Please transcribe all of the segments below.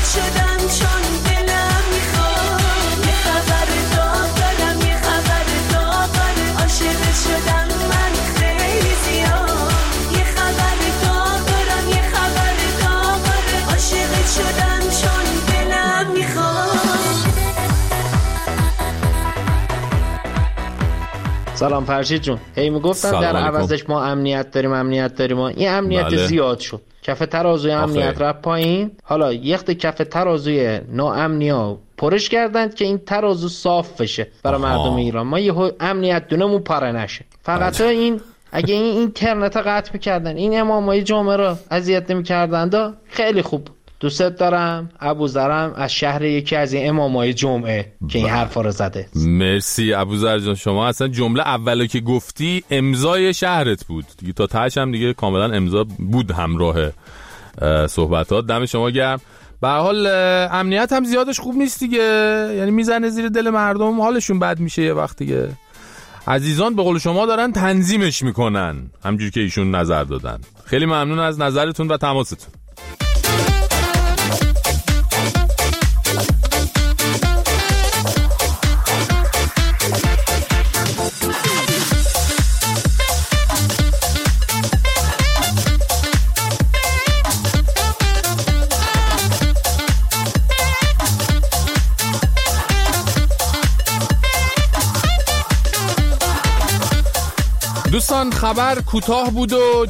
شدم چون دلم میخواد، یه خبر داغ دارم، یه خبر داغ دارم، عاشق شدم من خیلی زیاد، یه خبر داغ دارم، یه خبر داغ دارم، عاشق شدم چون دلم میخواد. سلام فرشید جون. هی میگفتم در عوضش ما امنیت داریم و این امنیت زیاد شد. کف ترازوی امنیت رفت پایین. حالا یخت کف ترازوی ناامنیا پرش کردند که این ترازو صاف بشه برای مردم ایران. ما یه امنیت دونمون پاره نشه. فقط این اگه این اینترنت قطع می‌کردن، این امامای جمعه رو اذیت نمی‌کردن، خیلی خوب. دوست دارم ابوذرم از شهر یکی از این امامای جمعه که این حرفا رو زده. مرسی ابوذر جان. شما اصلا جمله اولی که گفتی امضای شهرت بود دیگه، تا تهش هم دیگه کاملا امضا بود همراه صحبتات. دم شما گرم. به هر حال امنیت هم زیادش خوب نیست دیگه، یعنی میزنه زیر دل مردم، حالشون بد میشه یه وقت دیگه. عزیزان به قول شما دارن تنظیمش میکنن همونجوری که ایشون نظر دادن. خیلی ممنون از نظرتون و تماستون. دوستان خبر کوتاه بود و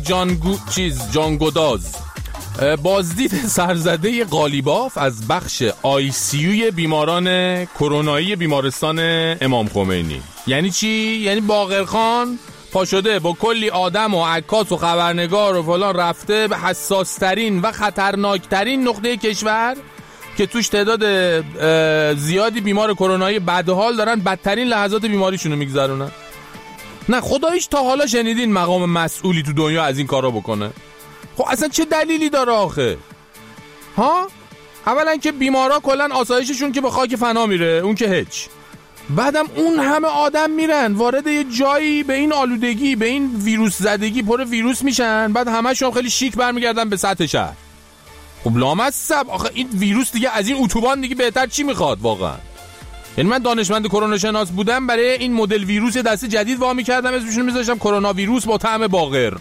جانگداز. بازدید سرزده قالیباف از بخش ICU بیماران کرونایی بیمارستان امام خمینی. یعنی چی؟ یعنی باقرخان پا شده با کلی آدم و عکاس و خبرنگار و فلان رفته به حساسترین و خطرناکترین نقطه کشور که توش تعداد زیادی بیمار کرونایی بدحال دارن بدترین لحظات بیماریشونو میگذرونن. نه خداییش تا حالا شنیدین مقام مسئولی تو دنیا از این کارا بکنه؟ خب اصلا چه دلیلی داره آخه؟ ها؟ اولا که بیمارا کلن آسایششون که به خاک فنا میره، اون که هیچ. بعدم اون همه آدم میرن وارد یه جایی به این آلودگی، به این ویروس زدگی، پر ویروس میشن، بعد همشون خیلی شیک برمیگردن به سطح شهر. خب لامصب آخه این ویروس دیگه از این اتوبان دیگه بهتر چی میخواد واقعا؟ یعنی من دانشمند کرونا شناس بودم، برای این مدل ویروس دسته جدید وامی کردم، اسمشون میذاشتم کرونا ویروس با طعم باقر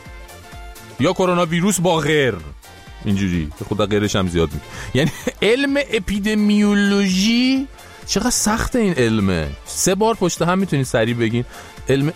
یا کرونا ویروس با غیر، اینجوری خدا غیرش هم زیاد میگه. یعنی علم اپیدمیولوژی چقدر سخته این علمه. 3 بار پشت هم میتونین سریع بگین علم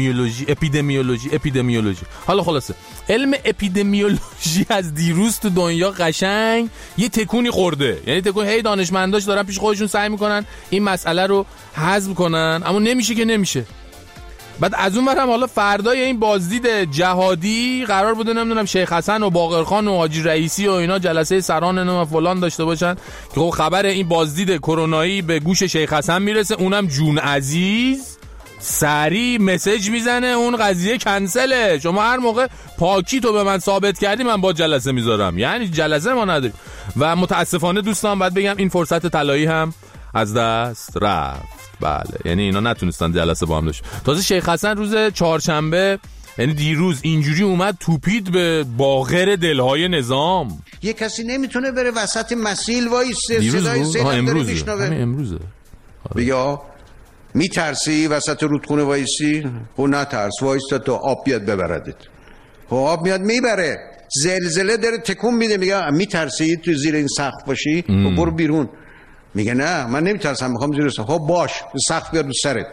اپیدمیولوژی. حالا خلاصه علم اپیدمیولوژی از دیروز تو دنیا قشنگ یه تکونی خورده. یعنی تکون هی دانشمنداش دارن پیش خودشون سعی میکنن این مسئله رو حذف کنن، اما نمیشه که نمیشه. بعد از اون برم حالا فردای این بازدید جهادی قرار بوده نمیدونم شیخ حسن و باقرخان و حاجی رئیسی و اینا جلسه سران و فلان داشته باشن که خب خبر این بازدید کرونایی به گوش شیخ حسن میرسه، اونم جون عزیز سریع مسیج میزنه اون قضیه کنسله، شما هر موقع پاکی تو به من ثابت کردی من با جلسه میذارم. یعنی جلسه ما نداریم. و متاسفانه دوستان باید بگم این فرصت طلایی هم از دست رفت. بله یعنی اینا نتونستن جلسه با هم داشت. تازه شیخ حسن روز چهارشنبه یعنی دیروز اینجوری اومد توپید به باغر دلهای نظام. یه کسی نمیتونه بره وسط مسیل وایسه صدای سیلم داره میشنوه. امروزه بگه میترسی وسط رودخونه وایسی؟ خب نترس، وایستا تا آب بیاد ببردت. خب آب میاد میبره، زلزله داره تکون میده، میگه میترسی تو زیر این سقف باشی؟ خب برو بیرون. میگه نه من نمیترسم، میخوام زیر سقف. خب باش سقف بیاد رو سرت.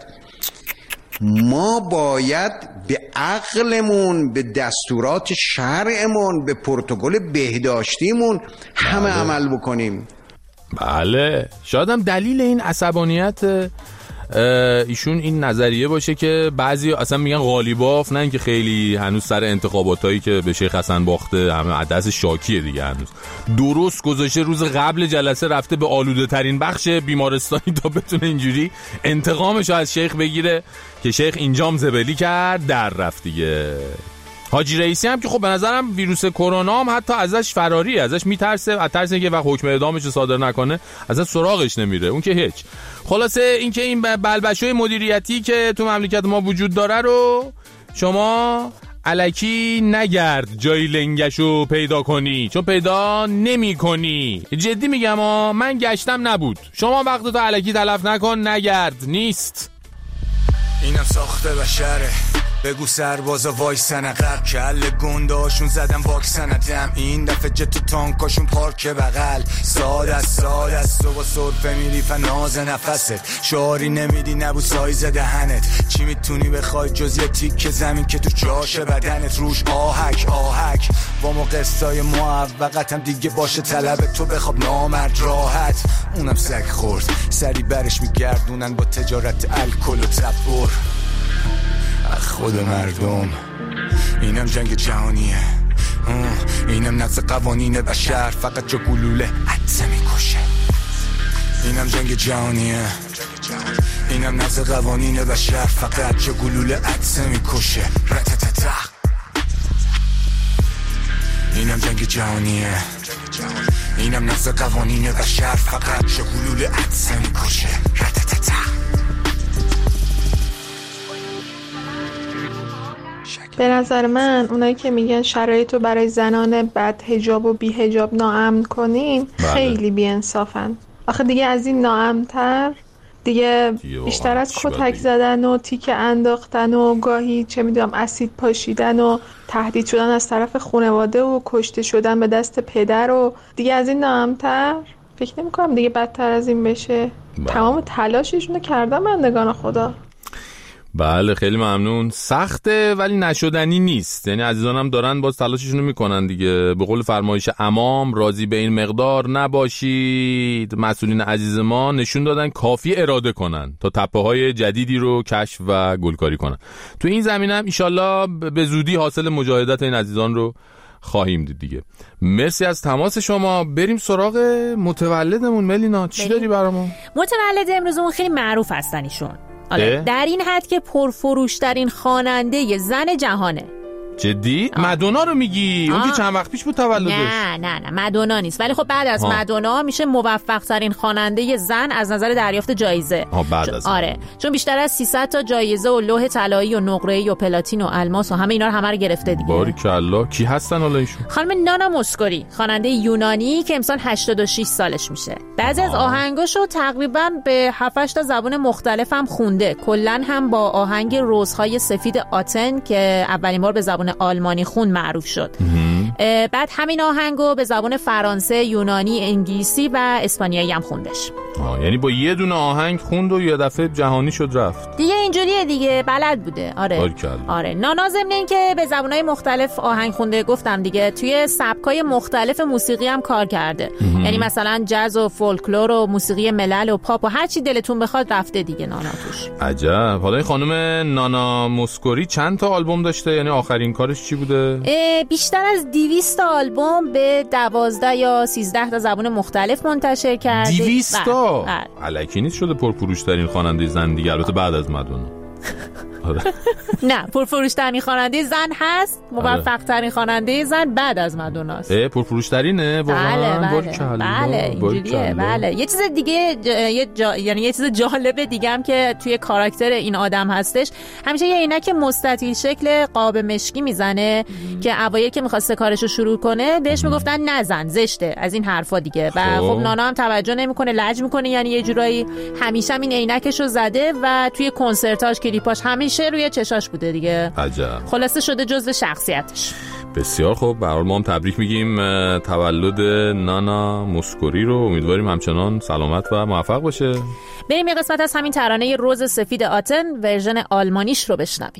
ما باید به عقلمون، به دستورات شرعمون، به پروتکل بهداشتیمون همه عمل بکنیم. بله شاید هم دلیل این عصبانیت ایشون این نظریه باشه که بعضی اصلا میگن قالیباف نه اینکه خیلی هنوز سر انتخاباتایی که به شیخ حسن باخته همه دست شاکیه دیگه، هنوز درست گذاشته روز قبل جلسه رفته به آلوده ترین بخش بیمارستانی تا بتونه اینجوری انتقامش از شیخ بگیره که شیخ اینجام زبلی کرد در رفت دیگه. حاجی رئیسی هم که خب به نظرم ویروس کرونا هم حتی ازش فراری، ازش میترسه، از ترس اینکه وقت حکم اعدامش رو صادر نکنه ازش سراغش نمیره، اون که هیچ. خلاصه اینکه این بلبشوی مدیریتی که تو مملکت ما وجود داره رو شما الکی نگرد جای لنگشو پیدا کنی، چون پیدا نمی کنی. جدی میگم من گشتم نبود. شما وقتتو الکی تلف نکن، نگرد نیست. اینم ساخته بشره، بگو سربازا وایسن عقب، کل گنداشون زدن واکسنتم. این دفعه جت و تانکاشون پارک بغل. ساد است تو با سرفه میری فناز نفست، شعاری نمیدی نبود سایز دهنت. چی میتونی بخوای جز یه تیک زمین که تو جاش بدنت، روش آهک با ما قصای موفقتم دیگه باشه طلب تو بخواب نامرد راحت. اونم سگ خورد سری برش میگردونن با تجارت الکل و تبر. خود مردم اینم جنگ جهانیه، اینم نقض قوانین بشر، فقط جا گلوله عدسه میکشه. اینم جنگ جهانیه، اینم نقض قوانین بشر، فقط جا گلوله عدسه میکشه. رتتتا. اینم جنگ جهانیه، اینم نقض قوانین بشر، فقط جا گلوله عدسه میکشه. رتتتا. به نظر من اونایی که میگن شرایطو برای زنان بد حجاب و بی حجاب ناامن کنیم خیلی بی انصافن. آخه دیگه از این ناامن‌تر دیگه بیشتر از کتک زدن و تیکه انداختن و گاهی چه میدونم اسید پاشیدن و تهدید شدن از طرف خانواده و کشته شدن به دست پدر و دیگه از این ناامن‌تر فکر نمی‌کنم دیگه بدتر از این بشه. تمام تلاششونو کردن بندگان خدا. بله خیلی ممنون. سخته ولی نشدنی نیست. یعنی عزیزانم دارن باز تلاششون رو میکنن دیگه. به قول فرمایش امام راضی به این مقدار نباشید. مسئولین عزیز ما نشون دادن کافی اراده کنن تا تپه‌های جدیدی رو کشف و گلکاری کنن. تو این زمینه هم ایشالله به زودی حاصل مجاهدت این عزیزان رو خواهیم دید دیگه. مرسی از تماس شما. بریم سراغ متولدمون. ملینا چی داری برامون؟ متولد امروزمون خیلی معروف هستن ایشون. در این حد که پرفروشترین خواننده زن جهانه. جدی؟ مادونا رو میگی؟ اون که چند وقت پیش بود تولدش. نه مادونا نیست، ولی خب بعد از مادونا میشه موفق ترین خواننده زن از نظر دریافت جایزه. بعد از چون بیشتر از 300 تا جایزه و لوح طلایی و نقره‌ای و پلاتین و الماس و همه اینا رو همه رو گرفته دیگه. باریکالله. کی هستن حالا ایشون؟ خانم نانا موسکوری، خواننده یونانی که امسال 86 سالش میشه. بعضی از آهنگاشو تقریبا به 7-8 تا زبان مختلف هم خونده. کلا هم با آهنگ روزهای سفید آتن که اولین بار به زبان آلمانی خون معروف شد. بعد همین آهنگو به زبان فرانسه، یونانی، انگلیسی و اسپانیایی هم خوندش. یعنی با یه دونه آهنگ خوند و یه دفعه جهانی شد رفت. دیگه اینجوریه دیگه، بلد بوده. آره نانا ضمن این که به زبانهای مختلف آهنگ خونده گفتم دیگه، توی سبکای مختلف موسیقی هم کار کرده. یعنی مثلا جاز و فولکلور و موسیقی ملل و پاپ و هر چی دلتون بخواد رفته دیگه نانا توش. عجب. حالا این خانم نانا موسکوری چند تا آلبوم داشته؟ یعنی آخرین کارش چی بوده؟ بیشتر از 200 آلبوم به 12 یا 13 تا زبان مختلف منتشر کرده. 200 تا؟ الکی نیست شده پرفروش‌ترین خواننده زن دیگه، البته بعد از مادونا. نه پرفروش‌ترین خواننده زن هست، موفق‌ترین خواننده زن بعد از مادوناست. پرفروش‌ترینه واقعا. بله اینجوریه. بله یه چیز دیگه یعنی یه چیز جالب دیگه هم که توی کاراکتر این آدم هستش، همیشه یه عینک مستطیل شکل قاب مشکی میزنه که اوایل که می‌خواسته کارشو شروع کنه بهش میگفتن نزن زشته از این حرفا دیگه. و خب نانا هم توجه نمی‌کنه، لج می‌کنه، یعنی یه جورایی همیشه این عینکشو زده و توی کنسرتاش کلیپاش همیشه روی چشاش بوده دیگه. عجب. خلاصه شده جزء شخصیتش. بسیار خوب. به هر حال ما هم تبریک میگیم تولد نانا موسکوری رو. امیدواریم همچنان سلامت و موفق باشه. بریم یه قسمت از همین ترانه روز سفید آتن ورژن آلمانیش رو بشنویم.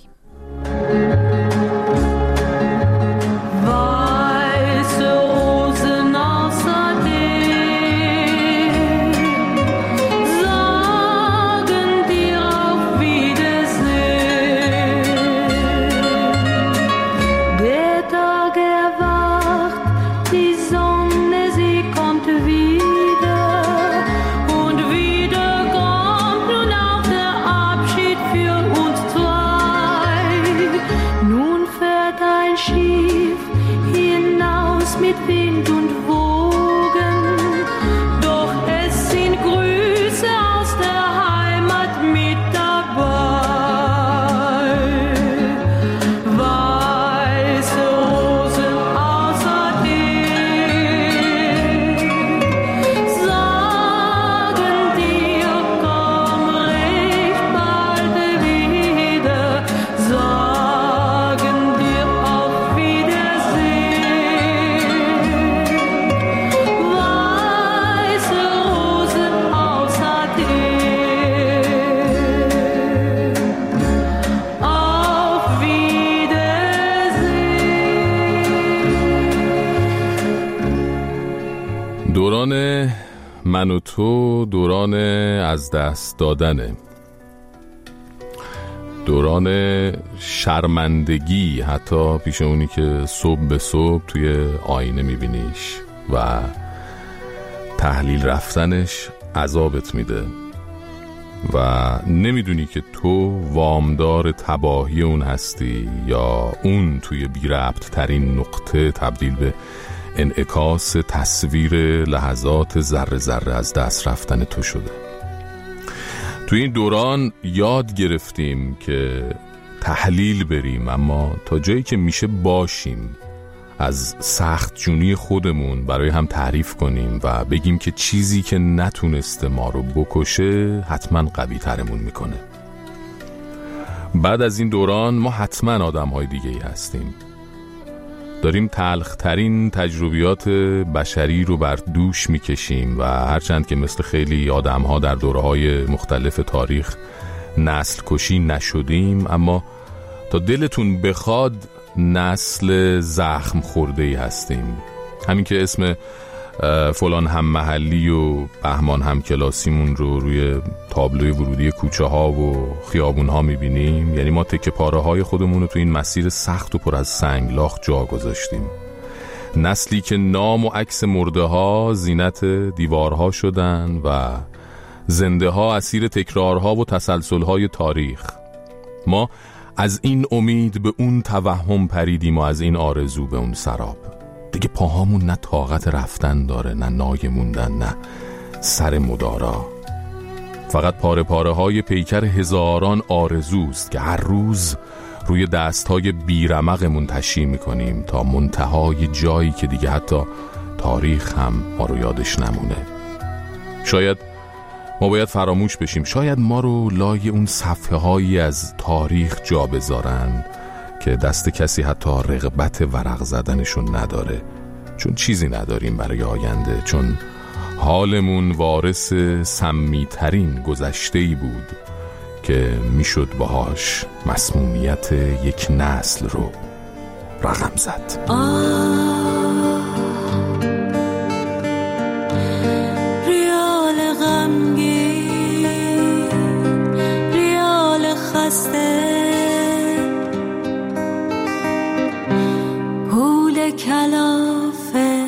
دوران من و تو دوران از دست دادنه، دوران شرمندگی، حتی پیش اونی که صبح به صبح توی آینه میبینیش و تحلیل رفتنش عذابت میده و نمیدونی که تو وامدار تباهی اون هستی یا اون توی بی ربط ترین نقطه تبدیل به انعکاس تصویر لحظات ذره ذره از دست رفتن تو شده. توی این دوران یاد گرفتیم که تحلیل بریم، اما تا جایی که میشه باشیم، از سخت جونی خودمون برای هم تعریف کنیم و بگیم که چیزی که نتونسته ما رو بکشه حتما قوی ترمون میکنه. بعد از این دوران ما حتما آدم های دیگه ای هستیم، داریم تلخترین تجربیات بشری رو بر دوش میکشیم و هرچند که مثل خیلی آدم ها در دوره‌های مختلف تاریخ نسل کشی نشدیم، اما تا دلتون بخواد نسل زخم خورده‌ای هستیم. همین که اسم فلان هم محلی و بهمان هم کلاسیمون رو روی تابلوی ورودی کوچه ها و خیابون ها میبینیم، یعنی ما تکه پاره های خودمون رو تو این مسیر سخت و پر از سنگلاخ جا گذاشتیم. نسلی که نام و عکس مرده ها زینت دیوارها شدن و زنده ها اسیر تکرارها و تسلسل های تاریخ. ما از این امید به اون توهم پریدیم و از این آرزو به اون سراب. دیگه پاهامون نه طاقت رفتن داره، نه نای موندن، نه سر مدارا. فقط پاره پاره های پیکر هزاران آرزوست که هر روز روی دستهای بیرمقمون تشییع میکنیم تا منتهای جایی که دیگه حتی تاریخ هم ما رو یادش نمونه. شاید ما باید فراموش بشیم، شاید ما رو لای اون صفحه هایی از تاریخ جا بذارن که دست کسی حتی رغبت ورق زدنشون نداره، چون چیزی نداریم برای آینده، چون حالمون وارث سمی‌ترین گذشته‌ای بود که میشد باهاش مسمومیت یک نسل رو رقم زد. ریال غمگین، ریال خسته، پول کلافه،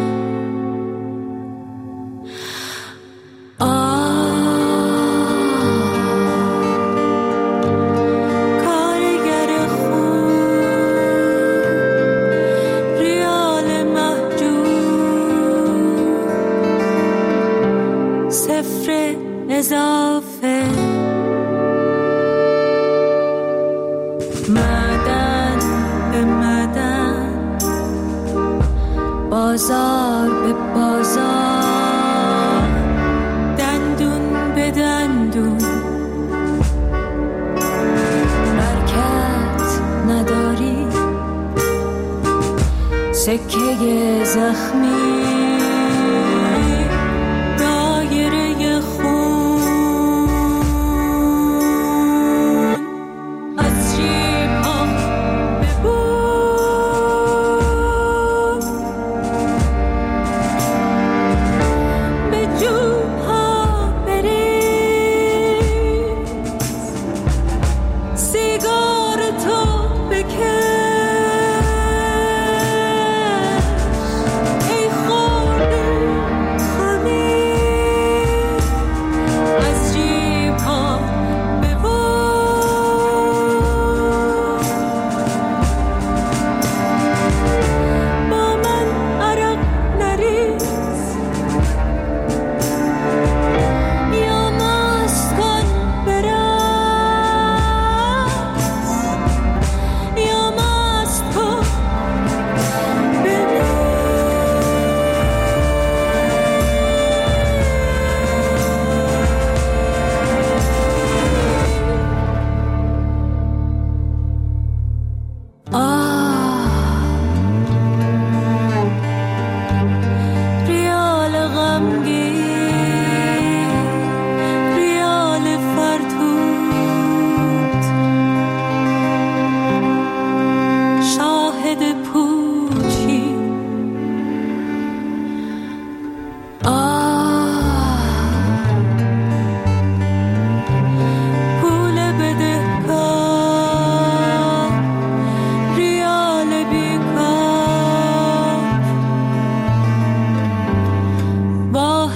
کارگر خون، ریال محجوب، صفر اضافه، معدن به معدن، بازار به بازار، دندون به دندون، حرکت نداری، سکه زخمی، دایره خون،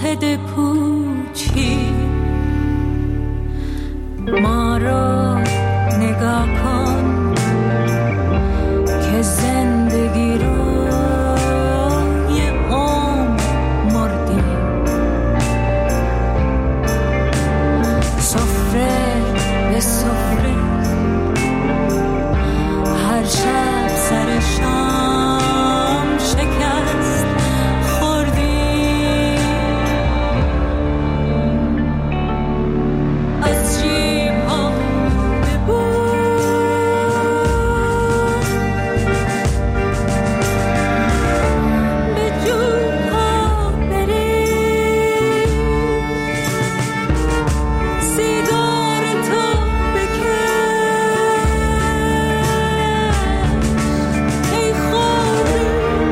شاهد پوچی ما را نگاه کن که زندگی رو یه عمر مردیم، سفره به سفره هر شب سر شام شکست خوردیم، از جیب ها به جوب ها بریم، سیگار تو بکش ای خورده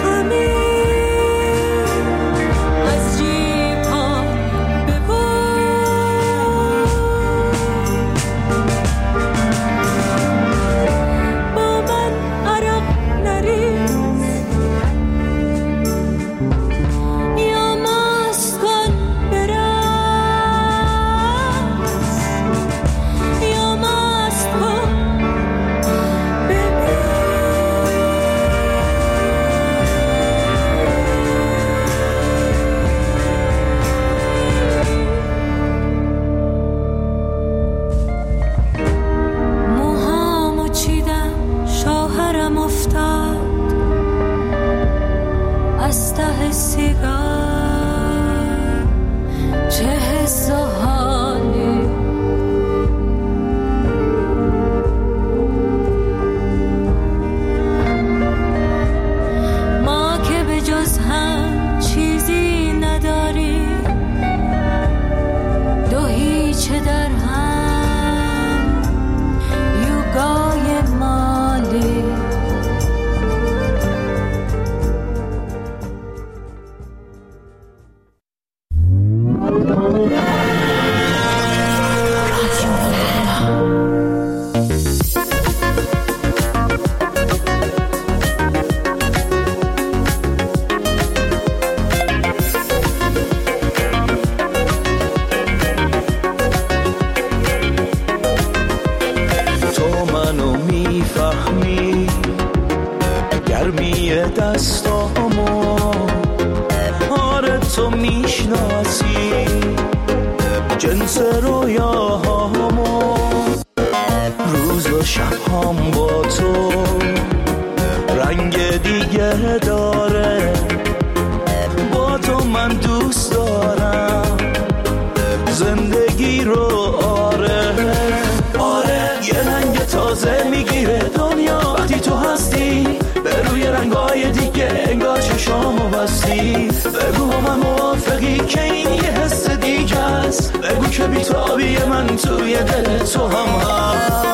خمیر، از جیب ها با من عرق نریز یا مست کن برقص یا مست کن ببین، موهامو چیدم شوهرم افتاد از ته سیگار، چه حس و حالی ما که به جز هم چیزی نداریم، دو هیچ در هم یوگای مالی. تو منو میفهمی، گرمی دستامو آره تو میشناسی، جنس رویاهامو روز و شبهام با تو رنگ دیگه داره، با تو من دوست دارم زندگی رو، آره یه رنگ تازه میگیره دنیا وقتی تو هستی، به روی رنگای دیگه انگار چشامو بستی، بگو من موافقی که این یه حس دیگه است، بگو که بی‌تابی من توی دل تو هم هست.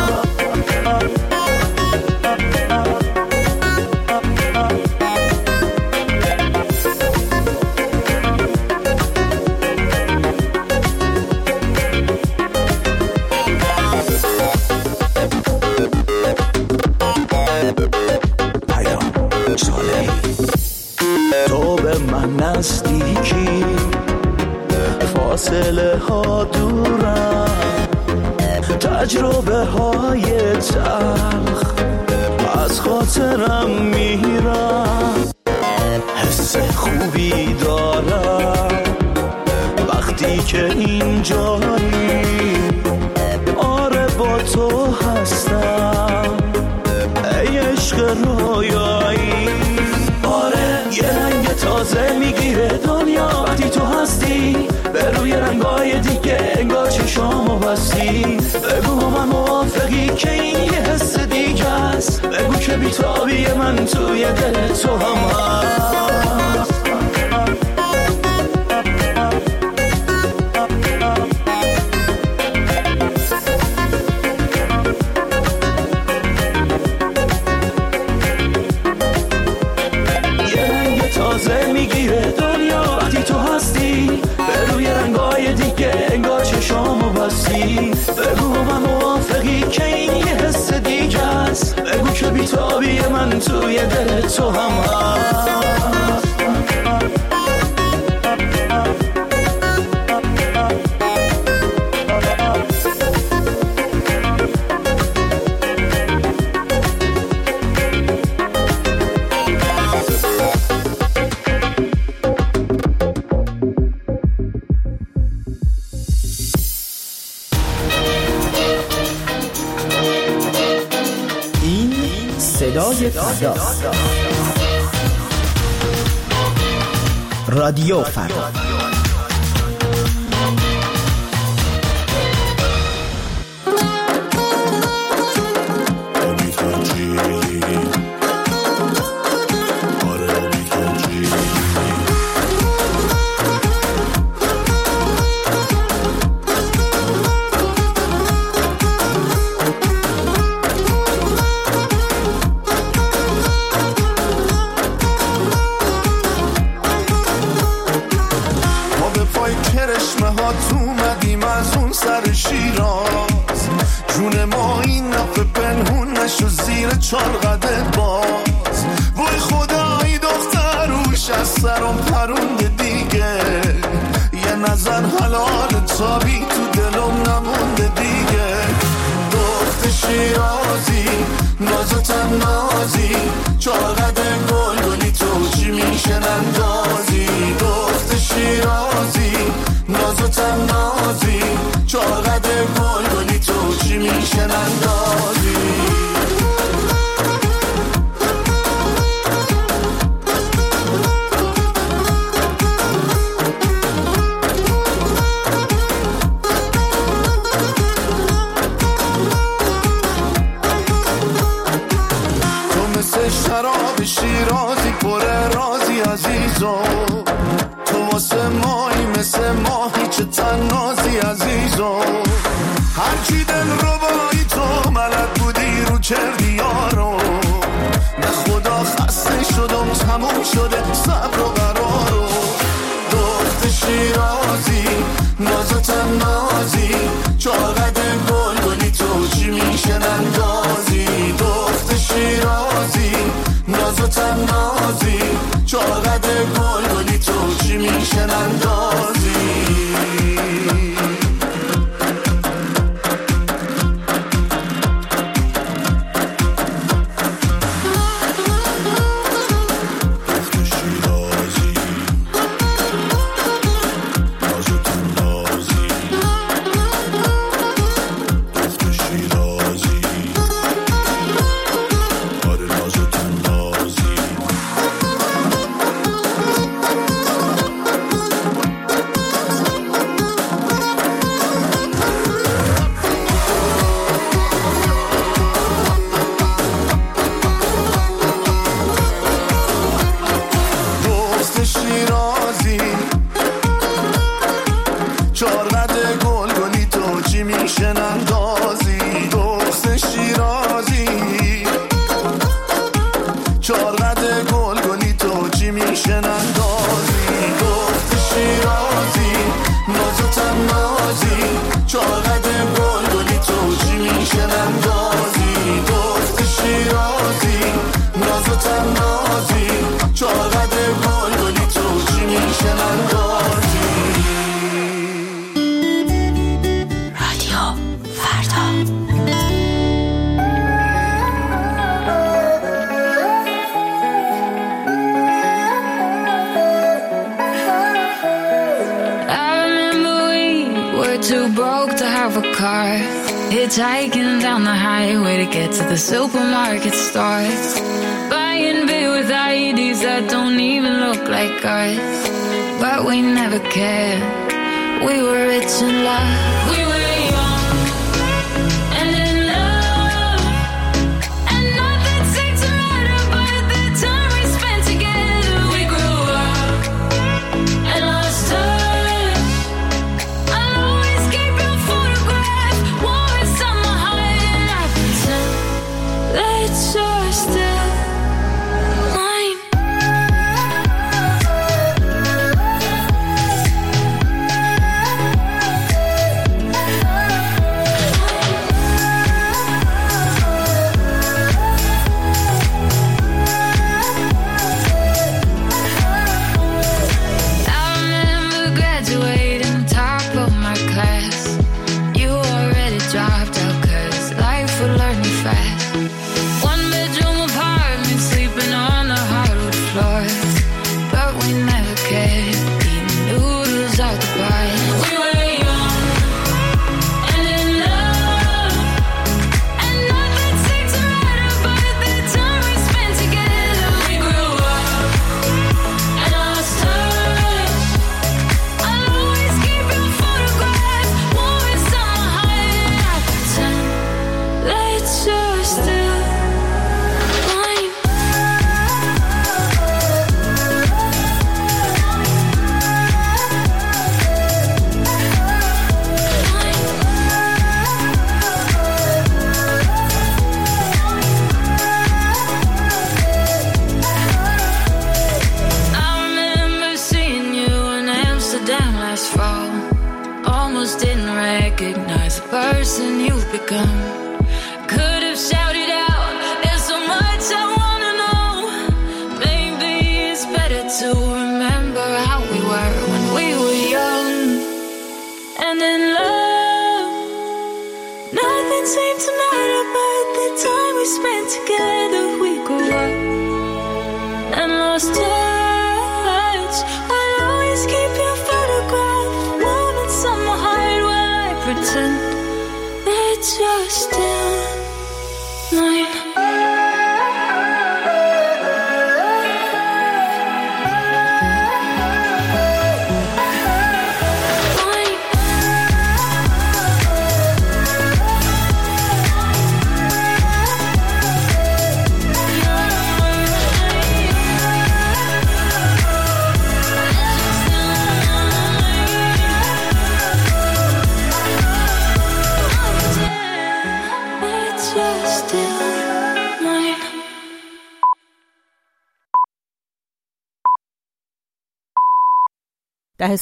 تو به من نزدیکی، فاصله ها دورم، تجربه های تلخ از خاطرم میرم، حس خوبی دارم وقتی که اینجایی، آره با تو هستم ای عشق رویایی، آره یه رنگ تازه میگیره دنیا وقتی تو هستی، به روی رنگای دیگه انگار چشامو بستی، بگو من موافقی که این یه حس دیگه است، بگو که بی‌تابی من توی دل تو هم هست. تازه میگیره دنیا وقتی تو هستی، به روی رنگای دیگه انگار چشامو بستی، بگو من موافقی که این یه حس دیگه است، بگو که بی‌تابی من توی دل تو هم هست. فردا. رادیو فردا. چارقده باز وای خدایی دختروش از سرم پرونده دیگه یه نظر حلال تابی تو دلم نمونده دیگه دخت شیرازی نازتم نازی چارقده گلگلی تو چی میشن اندازی دخت شیرازی نازتم نازی چارقده گلگلی تو چی میشن اندازی شراب شیرازی پر رازی عزیزو تو واسه مایی مثل ماهی چه تنازی عزیزو هرچی دل رو بایی تو ملک بودی رو کردی یارو به خدا خسته شدم تموم شده صبر و قرارو دخت شیرازی نازتم نازی چاقد گلگلی تو چی میشن اندازی دخت شیرازی نازتم نازی چاقد گلگلی تو چی میشن اندازی Hitchhiking down the highway to get to the supermarket stores, buying beer with IDs that don't even look like ours. But we never cared. We were rich in love. We were young and in love, and nothing seemed to matter but the time we spent together. We grew up and lost touch. I'll always keep your photograph warm inside my heart, and I pretend that you're still mine. damn last fall. Almost didn't recognize the person you've become. Could have shouted out, there's so much I wanna know. Maybe it's better to remember how we were when we were young. And in love, nothing seemed to matter but the time we spent together. We grew up and lost touch. I'll always keep your photograph warm inside my heart while I pretend